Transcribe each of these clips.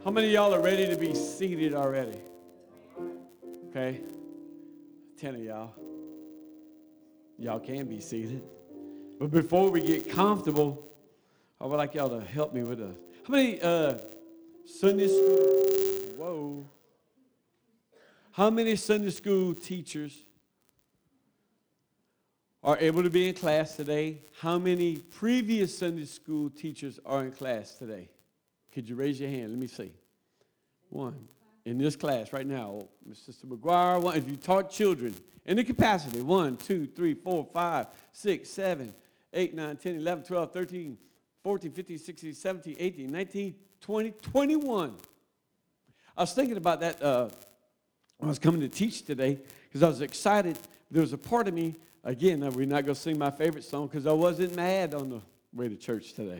How many of y'all are ready to be seated already? Okay. 10 of y'all. Y'all can be seated. But before we get comfortable, I would like y'all to help me with this. How many Sunday school, whoa. How many Sunday school teachers are able to be in class today? How many previous Sunday school teachers are in class today? Could you raise your hand? Let me see. One. In this class right now, Sister McGuire, one, if you taught children in the capacity, 1, 2, 3, 4, 5, 6, 7, 8, 9, 10, 11, 12, 13, 14, 15, 16, 17, 18, 19, 20, 21. I was thinking about that when I was coming to teach today because I was excited. There was a part of me, again, we're not going to sing my favorite song because I wasn't mad on the way to church today.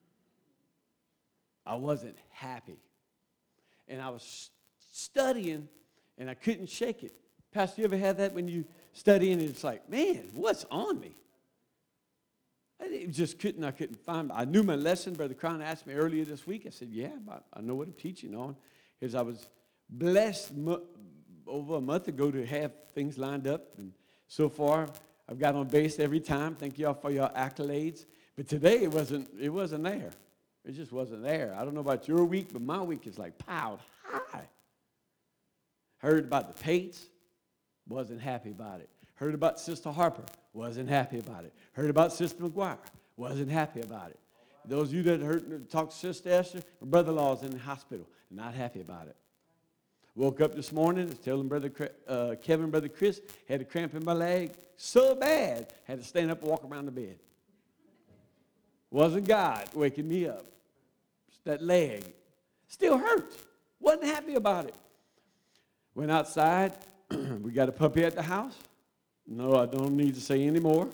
I wasn't happy. And I was studying, and I couldn't shake it. Pastor, you ever had that when you study and it's like, man, what's on me? I just couldn't find. I knew my lesson. Brother Crown asked me earlier this week. I said, yeah, I know what I'm teaching on. Because I was blessed over a month ago to have things lined up. And so far, I've got on base every time. Thank y'all for your accolades. But today, it wasn't there. It just wasn't there. I don't know about your week, but my week is like piled high. Heard about the Pates, wasn't happy about it. Heard about Sister Harper, wasn't happy about it. Heard about Sister McGuire, wasn't happy about it. Those of you that heard talk to Sister Esther, my brother-in-law's in the hospital, not happy about it. Woke up this morning, was telling Brother Kevin, Brother Chris, had a cramp in my leg so bad, had to stand up and walk around the bed. Wasn't God waking me up. It's that leg. Still hurts. Wasn't happy about it. Went outside. We got a puppy at the house. No, I don't need to say any more.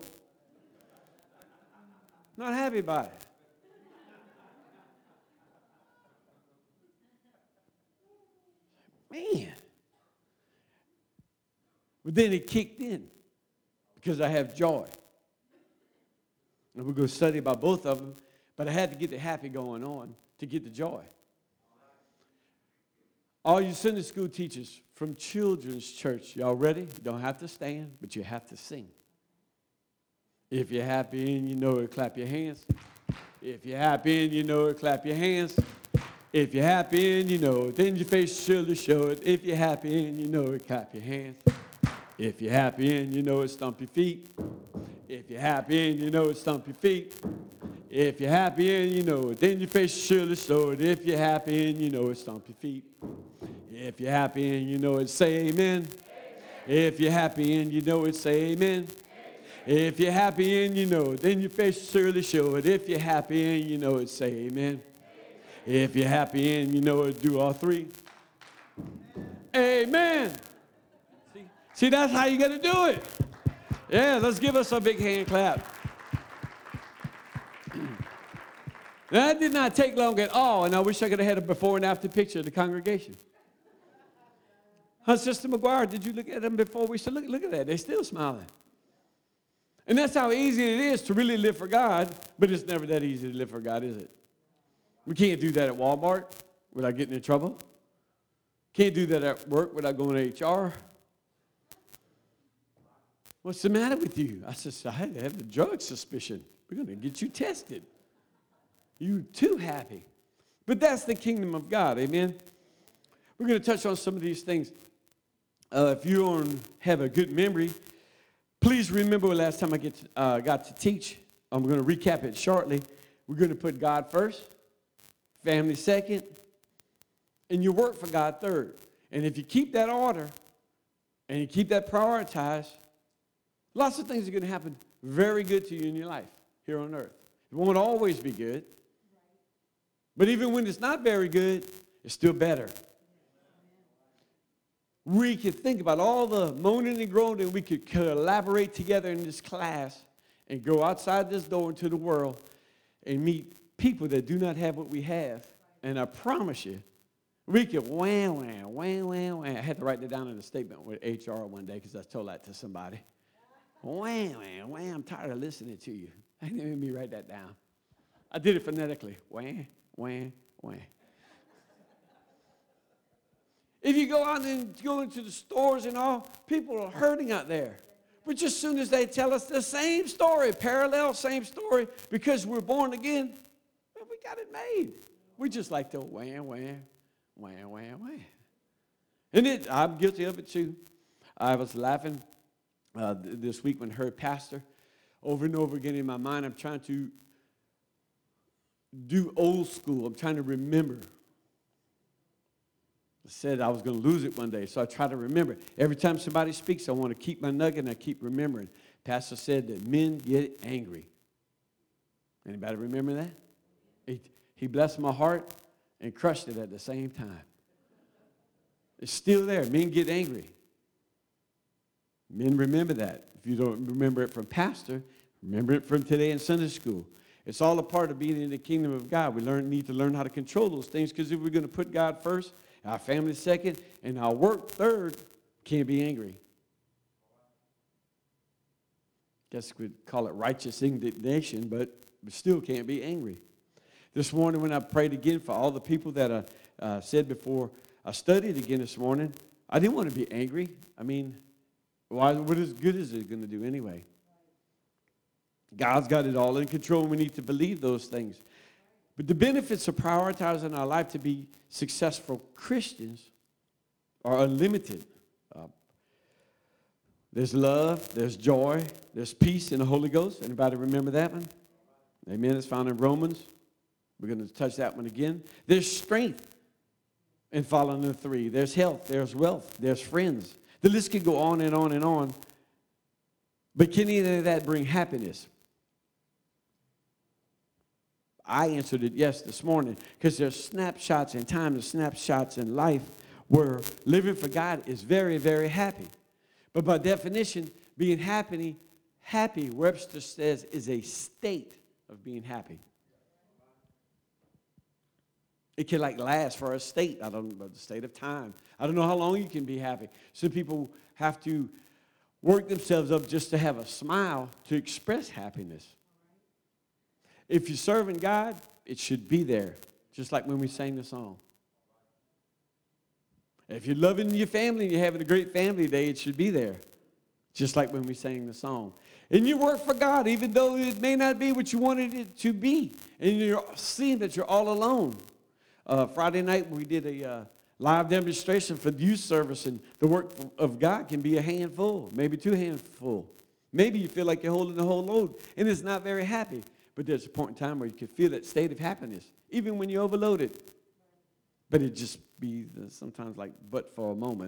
Not happy about it. Man. But then it kicked in because I have joy. And we're going to study about both of them, but I had to get the happy going on to get the joy. All you Sunday school teachers from Children's Church, y'all ready? You don't have to stand, but you have to sing. If you're happy and you know it, clap your hands. If you're happy and you know it, clap your hands. If you're happy and you know it, then your face surely show it. If you're happy and you know it, clap your hands. If you're happy and you know it, stomp your feet. If you're happy and you know it, stomp your feet. If you're happy and you know it, then your face surely show it. If you're happy and you know it, stomp your feet. If you're happy and you know it, say amen. If you're happy and you know it, say amen. If you're happy and you know it, then your face surely show it. If you're happy and you know it, say amen. If you're happy and you know it, do all three. Amen. See, that's how you got to do it. Yeah, let's give us a big hand clap. That did not take long at all, and I wish I could have had a before and after picture of the congregation. Sister McGuire, did you look at them before we said, look at that, they're still smiling. And that's how easy it is to really live for God, but it's never that easy to live for God, is it? We can't do that at Walmart without getting in trouble. Can't do that at work without going to HR. What's the matter with you? I said, I have a drug suspicion. We're going to get you tested. You're too happy. But that's the kingdom of God, amen? We're going to touch on some of these things. If you don't have a good memory, please remember last time I got to teach. I'm going to recap it shortly. We're going to put God first, family second, and your work for God third. And if you keep that order and you keep that prioritized, lots of things are going to happen very good to you in your life here on earth. It won't always be good. But even when it's not very good, it's still better. We could think about all the moaning and groaning. We could collaborate together in this class and go outside this door into the world and meet people that do not have what we have. And I promise you, we could wham. I had to write that down in a statement with HR one day because I told that to somebody. Wham. I'm tired of listening to you. I didn't even me write that down. I did it phonetically. Wham. If you go out and go into the stores and all, people are hurting out there. But just as soon as they tell us the same story, parallel, same story, because we're born again, well, we got it made. We just like to wham, wham, wham, wham, wham. And I'm guilty of it too. I was laughing this week when I heard Pastor over and over again in my mind. I'm trying to do old school. I'm trying to remember. I said I was going to lose it one day, so I try to remember. Every time somebody speaks, I want to keep my nugget, and I keep remembering. Pastor said that men get angry. Anybody remember that? He blessed my heart and crushed it at the same time. It's still there. Men get angry. Men remember that. If you don't remember it from Pastor, remember it from today in Sunday school. It's all a part of being in the kingdom of God. We need to learn how to control those things, because if we're going to put God first, our family second, and our work third, can't be angry. Guess we'd call it righteous indignation, but we still can't be angry. This morning when I prayed again for all the people that I said before I studied again this morning, I didn't want to be angry. I mean, what good is it going to do anyway? God's got it all in control, and we need to believe those things. But the benefits of prioritizing our life to be successful Christians are unlimited. There's love, there's joy, there's peace in the Holy Ghost. Anybody remember that one? Amen. It's found in Romans. We're going to touch that one again. There's strength in following the three. There's health, there's wealth, there's friends. The list can go on and on and on. But can any of that bring happiness? I answered it yes this morning, because there's snapshots in time and snapshots in life where living for God is very, very happy. But by definition, being happy, Webster says, is a state of being happy. It can last for a state. I don't know, the state of time. I don't know how long you can be happy. Some people have to work themselves up just to have a smile to express happiness. If you're serving God, it should be there, just like when we sang the song. If you're loving your family and you're having a great family day, it should be there, just like when we sang the song. And you work for God, even though it may not be what you wanted it to be, and you're seeing that you're all alone. Friday night, we did a live demonstration for youth service, and the work of God can be a handful, maybe 2 handfuls. Maybe you feel like you're holding the whole load, and it's not very happy. But there's a point in time where you can feel that state of happiness, even when you're overloaded. But it just be sometimes but for a moment.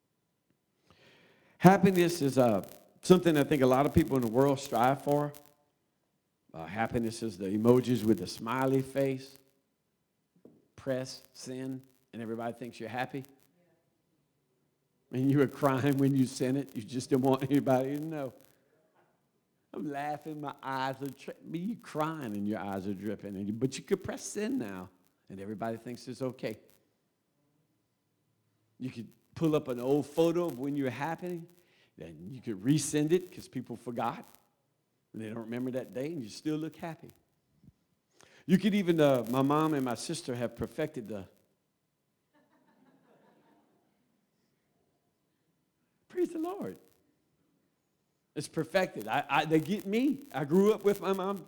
Happiness is something I think a lot of people in the world strive for. Happiness is the emojis with the smiley face. Press, send, and everybody thinks you're happy. And you were crying when you sent it. You just didn't want anybody to know. I'm laughing, my eyes are dripping. You crying and your eyes are dripping. But you could press send now, and everybody thinks it's okay. You could pull up an old photo of when you were happy, and you could resend it because people forgot, and they don't remember that day, and you still look happy. You could even, my mom and my sister have perfected praise the Lord. It's perfected. They get me. I grew up with my mom.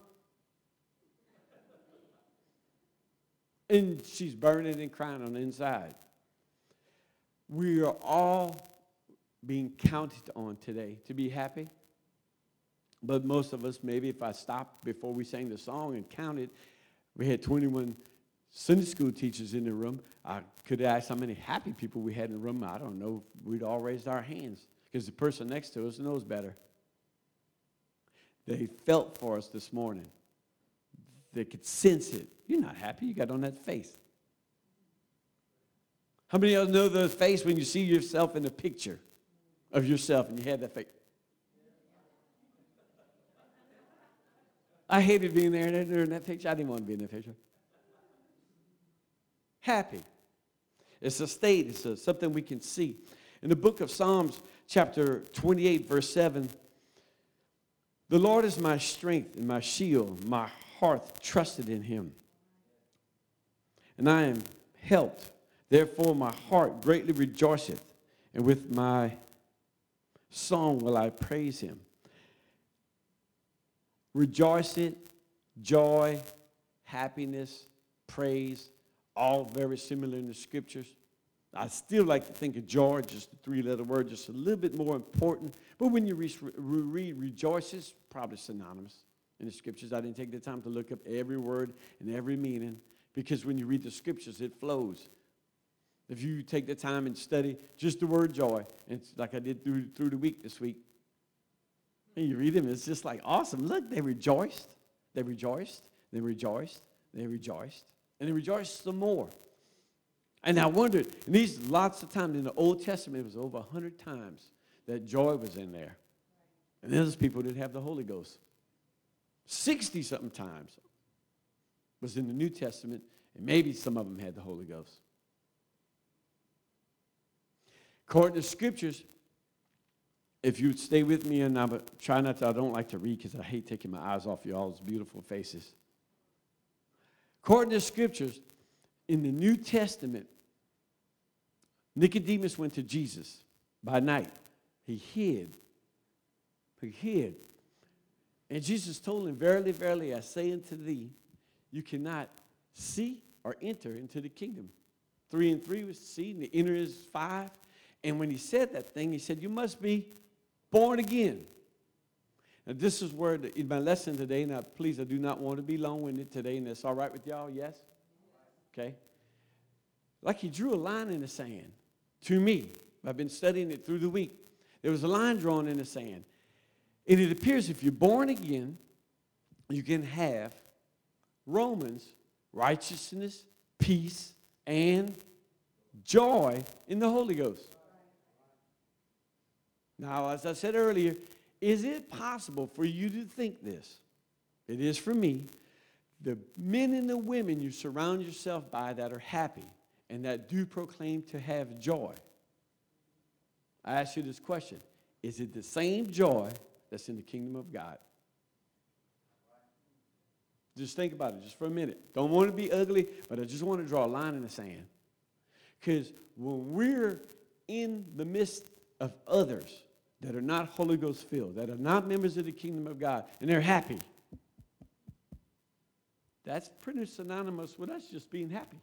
And she's burning and crying on the inside. We are all being counted on today to be happy. But most of us, maybe if I stopped before we sang the song and counted, we had 21 Sunday school teachers in the room. I could ask how many happy people we had in the room. I don't know. We'd all raised our hands because the person next to us knows better. They felt for us this morning. They could sense it. You're not happy. You got on that face. How many of you know the face when you see yourself in a picture of yourself and you have that face? I hated being there in that picture. I didn't want to be in that picture. Happy. It's a state. It's something we can see. In the book of Psalms, chapter 28, verse 7, the Lord is my strength and my shield. My heart trusted in him. And I am helped. Therefore my heart greatly rejoiceth, and with my song will I praise him. Rejoicing, joy, happiness, praise, all very similar in the scriptures. I still like to think of joy, just a three-letter word, just a little bit more important. But when you read rejoices, probably synonymous in the scriptures. I didn't take the time to look up every word and every meaning, because when you read the scriptures, it flows. If you take the time and study just the word joy, and it's like I did through the week this week, and you read them, it's just like awesome. Look, they rejoiced, they rejoiced, they rejoiced, they rejoiced, and they rejoiced some more. And I wondered, and these lots of times in the Old Testament, it was over 100 times that joy was in there. And those people didn't have the Holy Ghost. 60-something times was in the New Testament, and maybe some of them had the Holy Ghost. According to scriptures, if you would stay with me, and I try not to, I don't like to read because I hate taking my eyes off you all's beautiful faces. According to scriptures, in the New Testament, Nicodemus went to Jesus by night. He hid. He hid. And Jesus told him, verily, verily, I say unto thee, you cannot see or enter into the kingdom. 3 and 3 was see, and the enter is 5. And when he said that thing, he said, you must be born again. Now, this is where in my lesson today, now, please, I do not want to be long-winded today, and that's all right with y'all, yes? Okay. Like he drew a line in the sand to me. I've been studying it through the week. There was a line drawn in the sand. And it appears if you're born again, you can have Romans, righteousness, peace, and joy in the Holy Ghost. Now, as I said earlier, is it possible for you to think this? It is for me. The men and the women you surround yourself by that are happy and that do proclaim to have joy. I ask you this question. Is it the same joy that's in the kingdom of God? Just think about it just for a minute. Don't want to be ugly, but I just want to draw a line in the sand. Because when we're in the midst of others that are not Holy Ghost filled, that are not members of the kingdom of God, and they're happy, that's pretty synonymous with us just being happy.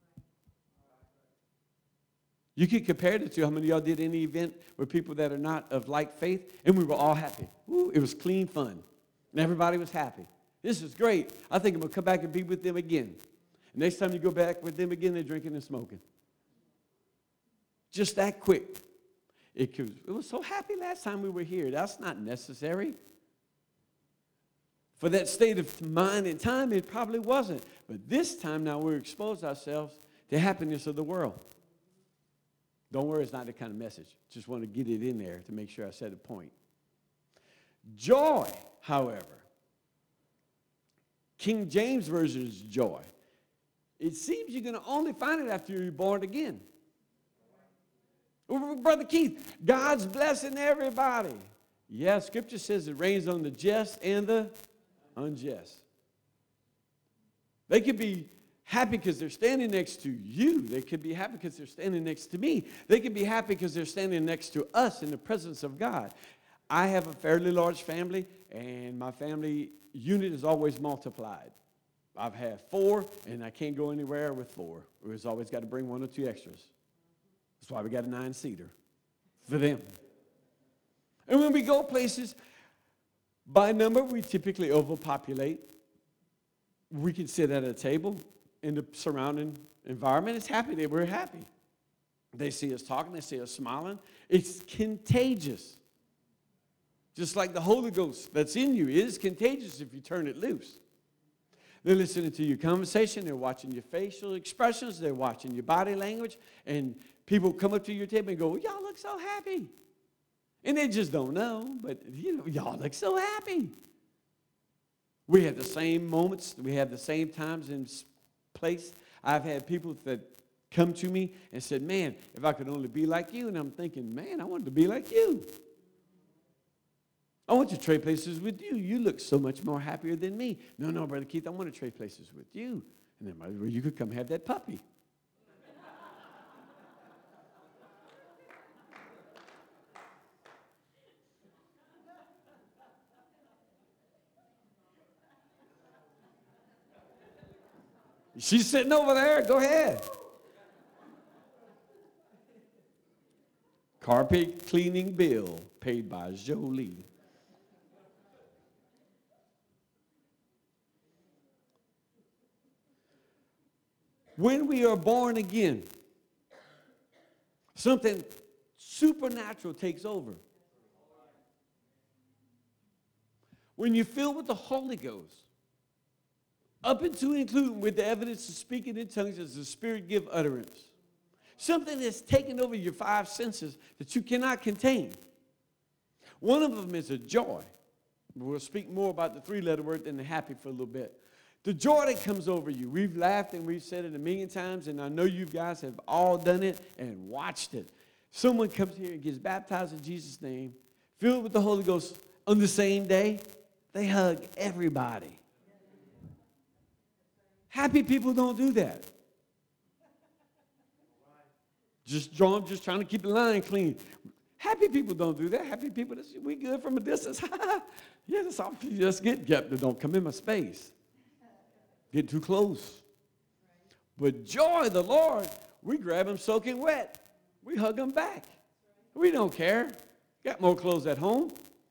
You could compare it to how many of y'all did any event with people that are not of like faith, and we were all happy. Woo, it was clean fun, and everybody was happy. This is great. I think I'm going to come back and be with them again. And next time you go back with them again, they're drinking and smoking. Just that quick. It was so happy last time we were here. That's not necessary. For that state of mind and time, it probably wasn't. But this time now we're exposed ourselves to happiness of the world. Don't worry, it's not that kind of message. Just want to get it in there to make sure I said a point. Joy, however, King James Version is joy. It seems you're going to only find it after you're born again. Brother Keith, God's blessing everybody. Yeah, Scripture says it rains on the just and the unjust. They could be happy because they're standing next to you. They could be happy because they're standing next to me. They could be happy because they're standing next to us in the presence of God. I have a fairly large family, and my family unit is always multiplied. I've had 4, and I can't go anywhere with 4. We've always got to bring 1 or 2 extras. That's why we got a 9-seater for them. And when we go places, by number, we typically overpopulate. We can sit at a table in the surrounding environment. It's happy that we're happy. They see us talking. They see us smiling. It's contagious. Just like the Holy Ghost that's in you is contagious if you turn it loose. They're listening to your conversation. They're watching your facial expressions. They're watching your body language. And people come up to your table and go, y'all look so happy. And they just don't know, but y'all look so happy. We have the same moments. We have the same times and place. I've had people that come to me and said, man, if I could only be like you. And I'm thinking, man, I want to be like you. I want to trade places with you. You look so much more happier than me. No, Brother Keith, I want to trade places with you. And then, well, you could come have that puppy. She's sitting over there. Go ahead. Carpet cleaning bill paid by Jolie. When we are born again, something supernatural takes over. When you're filled with the Holy Ghost, up into including with the evidence of speaking in tongues as the Spirit give utterance. Something that's taken over your five senses that you cannot contain. One of them is a joy. We'll speak more about the three-letter word than the happy for a little bit. The joy that comes over you. We've laughed and we've said it a million times, and I know you guys have all done it and watched it. Someone comes here and gets baptized in Jesus' name, filled with the Holy Ghost on the same day. They hug everybody. Happy people don't do that. Just trying to keep the line clean. Happy people don't do that. Happy people, we good from a distance. Yeah, that's all you just get. Don't come in my space. Get too close. But joy, the Lord, we grab him soaking wet. We hug him back. We don't care. Got more clothes at home.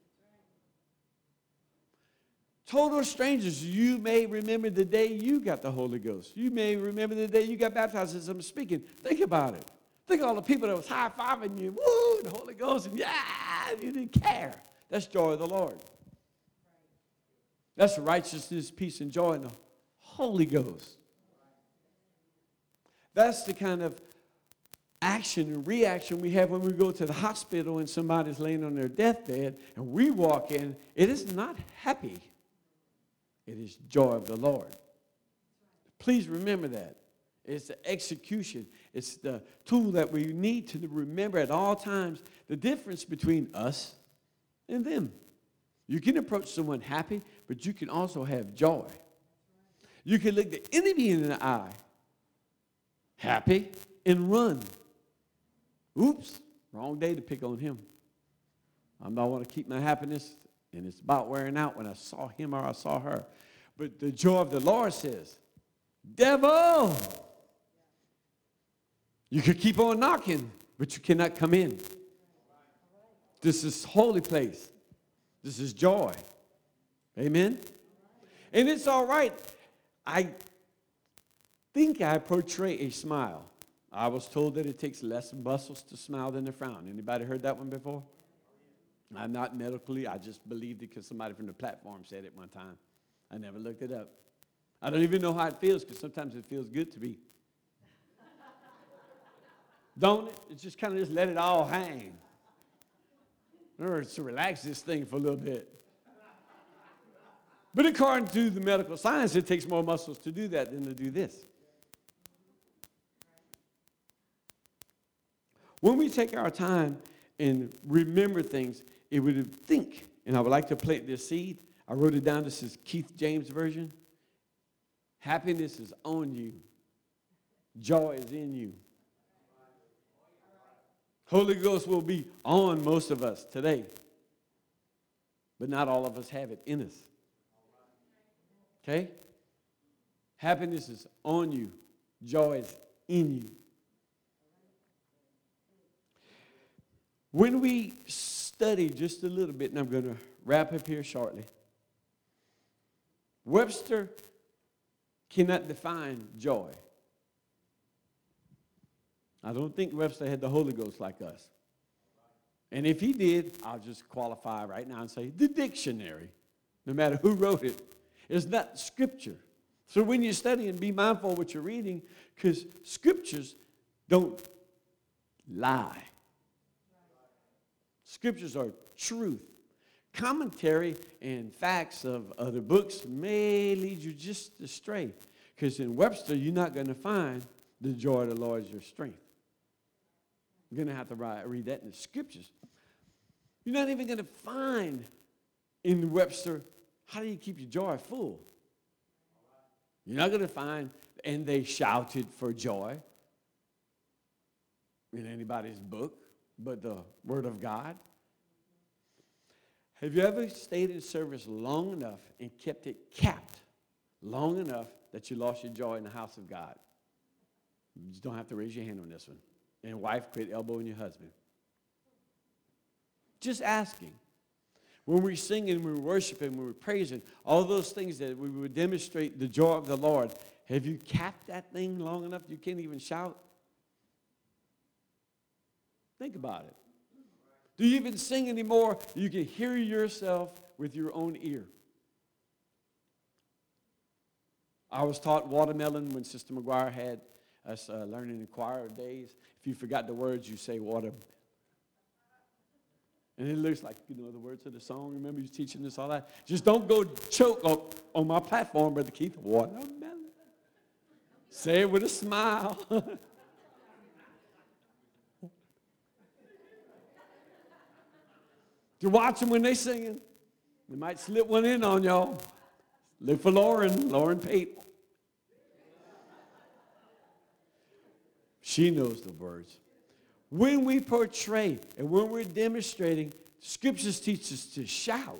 Total strangers, you may remember the day you got the Holy Ghost. You may remember the day you got baptized as I'm speaking. Think about it. Think of all the people that was high-fiving you. Woo, the Holy Ghost, and yeah, you didn't care. That's joy of the Lord. That's righteousness, peace, and joy in the Holy Ghost. That's the kind of action and reaction we have when we go to the hospital and somebody's laying on their deathbed and we walk in. It is not happy. It is joy of the Lord. Please remember that. It's the execution. It's the tool that we need to remember at all times the difference between us and them. You can approach someone happy, but you can also have joy. You can look the enemy in the eye, happy, and run. Oops, wrong day to pick on him. I want to keep my happiness, and it's about wearing out when I saw him or I saw her. But the joy of the Lord says, devil, you could keep on knocking, but you cannot come in. This is holy place. This is joy. Amen? And it's all right. I think I portray a smile. I was told that it takes less muscles to smile than to frown. Anybody heard that one before? I'm not medically. I just believed it because somebody from the platform said it one time. I never looked it up. I don't even know how it feels because sometimes it feels good to be. Don't it? It's just kind of just let it all hang. Or to relax this thing for a little bit. But according to the medical science, it takes more muscles to do that than to do this. When we take our time and remember things, it would think, and I would like to plant this seed. I wrote it down. This is Keith James version. Happiness is on you. Joy is in you. Holy Ghost will be on most of us today. But not all of us have it in us. Okay? Happiness is on you. Joy is in you. When we study just a little bit, and I'm going to wrap up here shortly, Webster cannot define joy. I don't think Webster had the Holy Ghost like us. And if he did, I'll just qualify right now and say the dictionary, no matter who wrote it, is not Scripture. So when you're studying, be mindful of what you're reading, because Scriptures don't lie. Scriptures are truth. Commentary and facts of other books may lead you just astray, because in Webster, you're not going to find the joy of the Lord is your strength. You're going to have to read that in the Scriptures. You're not even going to find in Webster, how do you keep your joy full? You're not going to find, and they shouted for joy in anybody's book but the Word of God. Have you ever stayed in service long enough and kept it capped long enough that you lost your joy in the house of God? You just don't have to raise your hand on this one. And wife, quit elbowing your husband. Just asking. When we're singing, when we're worshiping, when we're praising, all those things that we would demonstrate the joy of the Lord, have you capped that thing long enough you can't even shout? Think about it. Do you even sing anymore? You can hear yourself with your own ear. I was taught watermelon when Sister McGuire had us learning in choir days. If you forgot the words, you say water. And it looks like you know the words of the song. Remember you teaching us all that? Just don't go choke up on my platform, Brother Keith. Watermelon. Say it with a smile. You watch them when they singing. They might slip one in on y'all. Look for Lauren Pate. She knows the words. When we portray and when we're demonstrating, Scriptures teach us to shout.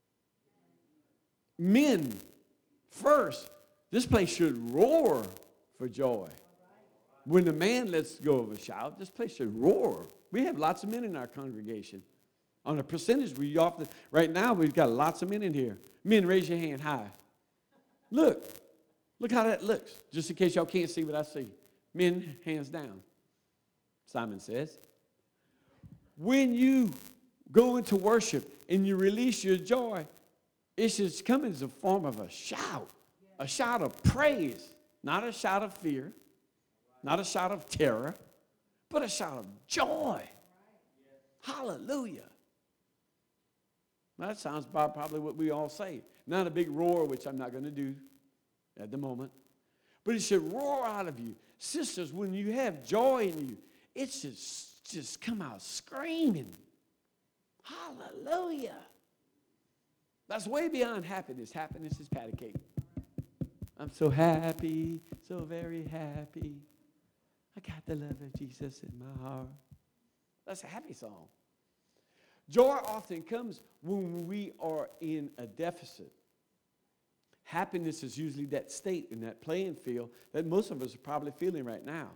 Men, first, this place should roar for joy. When the man lets go of a shout, this place should roar. We have lots of men in our congregation. On a percentage, right now, we've got lots of men in here. Men, raise your hand high. Look how that looks, just in case y'all can't see what I see. Men, hands down. Simon says, when you go into worship and you release your joy, it should come as a form of a shout of praise, not a shout of fear, not a shout of terror, but a shout of joy. Hallelujah. Now, that sounds probably what we all say. Not a big roar, which I'm not going to do at the moment, but it should roar out of you. Sisters, when you have joy in you, it should just come out screaming. Hallelujah. That's way beyond happiness. Happiness is patty cake. I'm so happy, so very happy. I got the love of Jesus in my heart. That's a happy song. Joy often comes when we are in a deficit. Happiness is usually that state in that playing field that most of us are probably feeling right now.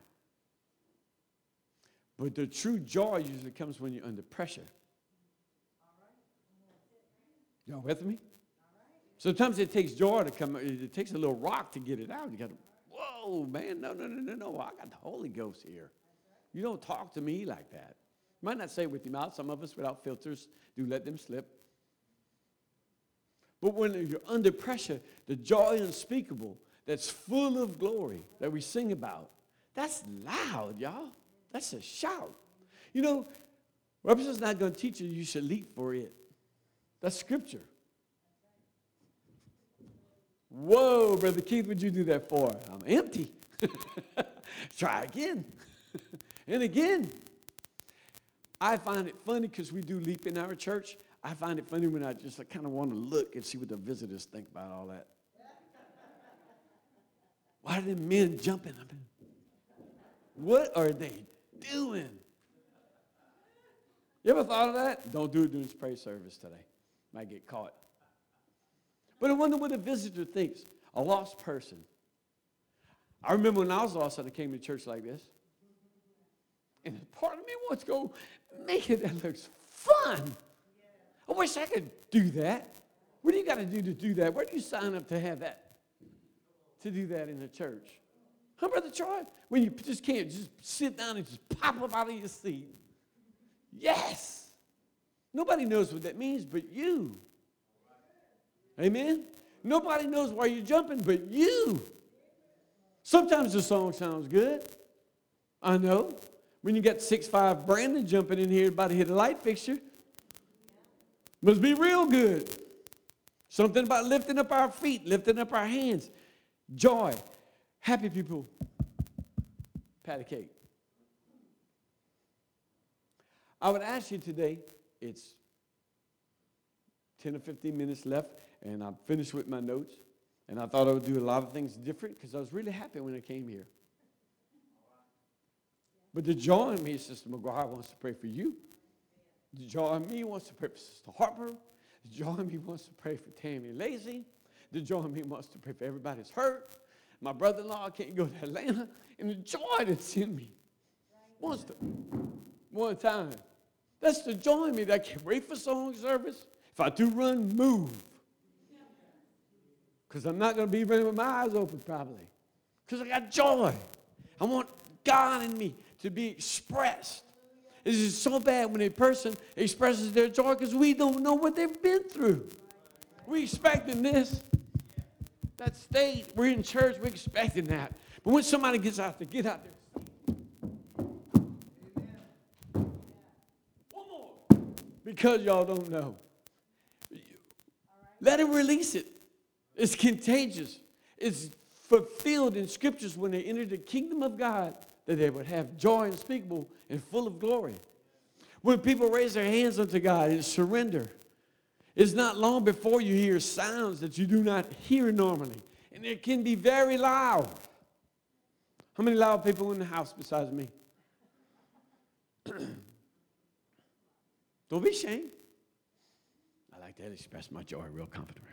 But the true joy usually comes when you're under pressure. Y'all with me? Sometimes it takes joy to come. It takes a little rock to get it out. You got to, whoa, man, no. I got the Holy Ghost here. You don't talk to me like that. You might not say it with your mouth. Some of us without filters do let them slip. But when you're under pressure, the joy unspeakable that's full of glory that we sing about, that's loud, y'all. That's a shout. You know, Robinson's not going to teach you should leap for it. That's Scripture. Whoa, Brother Keith, what'd you do that for? I'm empty. Try again. And again. I find it funny because we do leap in our church. I find it funny when I just kind of want to look and see what the visitors think about all that. Why are them men jumping? What are they doing? You ever thought of that? Don't do it during praise service today. Might get caught. But I wonder what a visitor thinks. A lost person. I remember when I was lost and I came to church like this. And part of me wants to go, man, that looks fun. I wish I could do that. What do you got to do that? Where do you sign up to have that? To do that in the church? Huh, Brother Troy? When you just can't just sit down and just pop up out of your seat. Yes. Nobody knows what that means but you. Amen? Nobody knows why you're jumping but you. Sometimes the song sounds good. I know. When you got 6'5" Brandon jumping in here about to hit a light fixture, must be real good. Something about lifting up our feet, lifting up our hands. Joy. Happy people. Patty cake. I would ask you today, it's 10 or 15 minutes left, and I'm finished with my notes. And I thought I would do a lot of things different because I was really happy when I came here. But the joy in me, Sister McGuire wants to pray for you. The joy in me wants to pray for Sister Harper. The joy in me wants to pray for Tammy Lacy. The joy in me wants to pray for everybody that's hurt. My brother-in-law can't go to Atlanta. And the joy that's in me wants to, one time. That's the joy in me that I can't wait for song service. If I do run, move. Because I'm not going to be running with my eyes open probably. Because I got joy. I want God in me to be expressed. It is so bad when a person expresses their joy because we don't know what they've been through. We expecting this. That state, we're in church, we're expecting that. But when somebody gets out there, get out there. One more. Because y'all don't know. Let him release it. It's contagious. It's fulfilled in scriptures when they entered the kingdom of God that they would have joy unspeakable and full of glory. When people raise their hands unto God and surrender, it's not long before you hear sounds that you do not hear normally. And it can be very loud. How many loud people in the house besides me? Don't be ashamed. I like to express my joy real confident.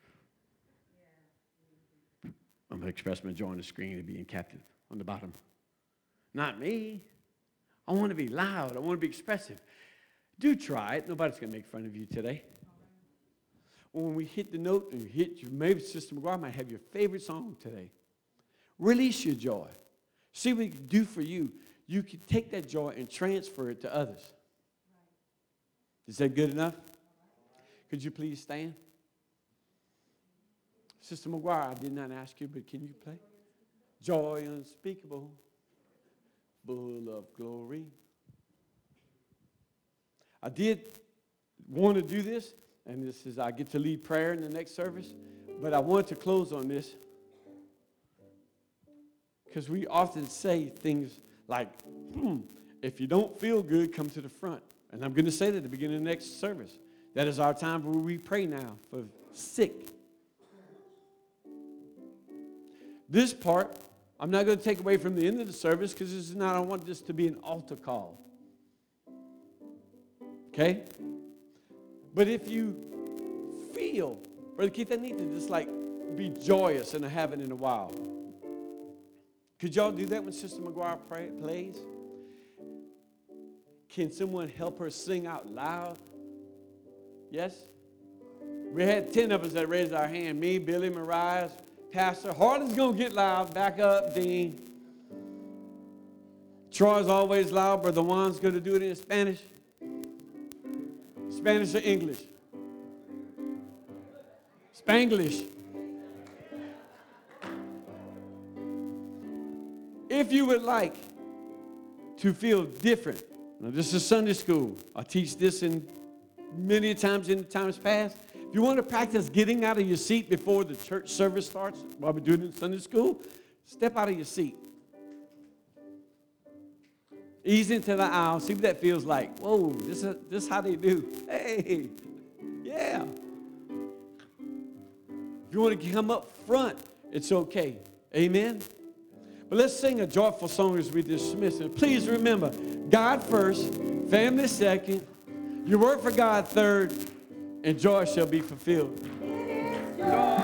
I'm going to express my joy on the screen and being captive on the bottom. Not me. I want to be loud. I want to be expressive. Do try it. Nobody's going to make fun of you today. When we hit the note and you hit your, maybe Sister McGuire might have your favorite song today. Release your joy. See what it can do for you. You can take that joy and transfer it to others. Is that good enough? Could you please stand? Sister McGuire, I did not ask you, but can you play? Joy unspeakable, full of glory. I did want to do this, and this is I get to lead prayer in the next service, but I wanted to close on this because we often say things like, if you don't feel good, come to the front. And I'm going to say that at the beginning of the next service. That is our time where we pray now for sick. This part, I'm not going to take away from the end of the service because this is not, I want this to be an altar call. Okay? But if you feel, Brother Keith, I need to just like be joyous and I haven't in a while. Could y'all do that when Sister McGuire plays? Can someone help her sing out loud? Yes? We had 10 of us that raised our hand. Me, Billy, Mariah, Pastor. Harlan's going to get loud. Back up, Dean. Troy's always loud. Brother Juan's going to do it in Spanish. Spanish or English? Spanglish. If you would like to feel different, now this is Sunday school. I teach this in many times in times past. If you want to practice getting out of your seat before the church service starts, while we're doing it in Sunday school, step out of your seat. Ease into the aisle. See what that feels like. Whoa, this is how they do. Hey, yeah. If you want to come up front, it's okay. Amen? But let's sing a joyful song as we dismiss it. Please remember, God first, family second, your work for God third, and joy shall be fulfilled.